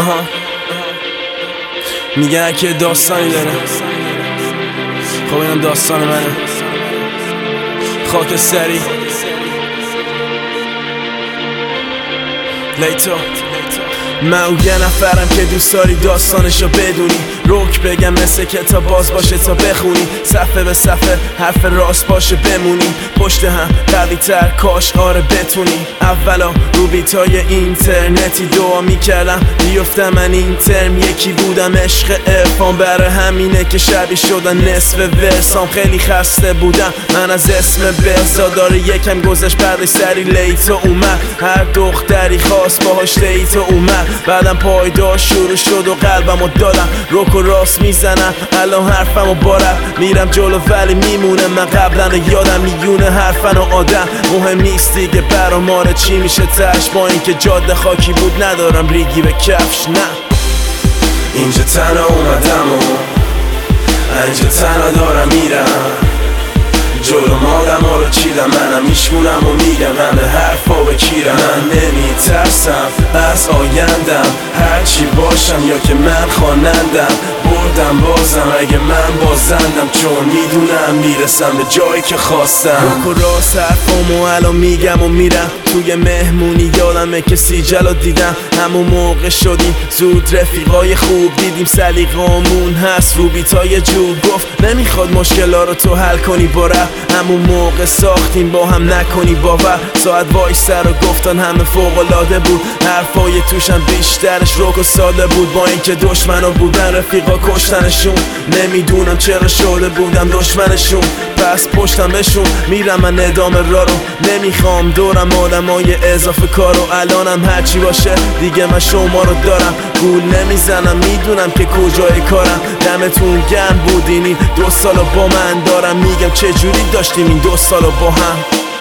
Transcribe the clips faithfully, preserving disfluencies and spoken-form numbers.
آها میگن که داستانی داره، خب اینم داستان منه. خاکستری لیتو من اون یه نفرم که دوست داری داستانشو بدونی، روک بگم مثل کتاب باز باشه تا بخونی، صفحه به صفحه حرف راست باشه بمونی، پشت هم قوی تر کاش آره بتونی. اولا رو بیتای اینترنتی دعا میکردم بیفتم من این ترم یکی بودم، عشق عرفان برای همینه که شبیه شدن نصف ورسام. خیلی خسته بودم من از اسم بهزاداره، یکم گذشت بعد سری لیتو اومد، هر دختری خواست باهاش دیتو اومد، بعدم پایدار شروع شد و قلبمو دادم، روک و راست میزنم الان حرفمو بارم میرم جلو ولی میمونه من قبلا یادم میونه حرفن و آدم مهم نیست دیگه برا ماره چی میشه تش، با اینکه جاده خاکی بود ندارم ریگی به کفش. نه اینجا تنها اومدم و اینجا تنها دارم میرم جلو مادم ها رو چیدم، منم میشمونم و میگم همه حرفا بکیرم. من نمیترسم از آیندم هرچی باشم یا که من خوانندم، بردم بازم اگه من بازندم چون میدونم میرسم به جایی که خواستم. روک و راست حرفامو الان میگم و میرم، توی مهمونی یادمه که سیجلو دیدم، همون موقع شدیم زود رفیقای خوب دیدیم، سلیقامون هست رو بیتای جور گفت نمیخواد مشکلا رو تو حل کنی با رپ، همون موقع ساختیم با هم نکنی باور، ساعت وایستر و گفتن همه فوق‌العاده بود، حرفای توشم بیشترش روک و ساده بود، با اینکه دشمنا بودن رفیقا کشتنشون، نمیدونم چرا شده بودم دشمنشون، پس پشتمشون میرم من ادامه را رو، نمیخوام دورم آدمای اضافه کارو، الانم هرچی باشه دیگه من شما رو دارم، گول نمیزنم میدونم که کجای کارم، دمتون گرم بودین این دو سالو با من، دارم میگم چجوری داشتیم این دو سالو با هم.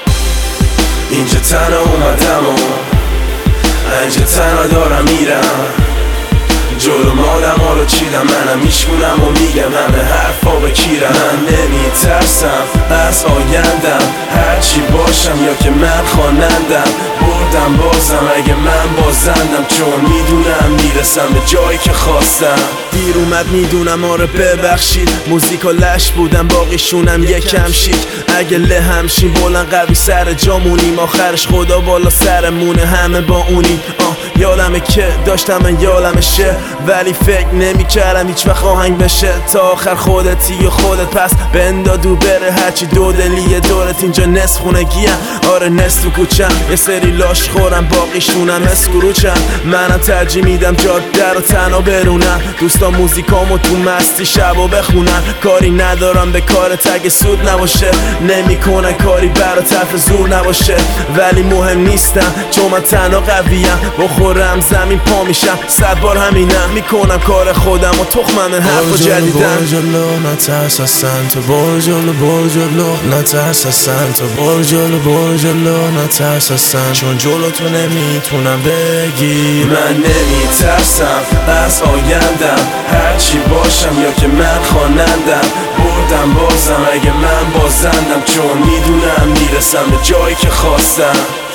اینجا تنها اومدم و اینجا تنها دارم میرم جلو مادم ها رو چیدم، منم میشمونم و میگم همه حرفا بکیرم. من نمیترسم از آیندم هرچی باشم یا که من خوانندم، بردم بازم اگه من بازندم چون میدونم میرسم به جایی که خواستم. دیر اومد میدونم آره ببخشید، موزیکا لش بودم باقیشونم یکم شیک، اگه له همشین بلند قوی سر جامونیم، آخرش خدا بالا سرمونه همه با اونیم. آه یادمه که داشتم من یادمشه ولی فکر نمی کردم هیچ وقت آهنگ بشه، تا آخر خودتی و خودت پس بنداد و بره، هرچی دو دلیه دورت اینجا نصف خونگیم، آره نصف و کوچم، یه سری لاش خورم باقیشونم اسکروچم، منم ترجیح میدم جاده رو تنها برونم، دوستا موزیکامو تو مستی شبا بخونن، کاری ندارم به کار تگ سود نباشه، نمیکنه کاری برا طرف زور نباشه، ولی مهم نیستم چون من تنها قویم، بخورم زمین پا میشم صد بار همینم، میکنم کار خودم و تخمم حرف و جدیدم. بار جلو نترس هستن تو، بار جلو بار جلو نترس هستن تو، بار جلو بار جلو نترس هستن چون جلو تو نمیتونم بگیر. من نمیترسم از آیندم هرچی باشم یا که من خوانندم، بردم بازم اگه من بازندم چون میدونم میرسم به جایی که خواستم.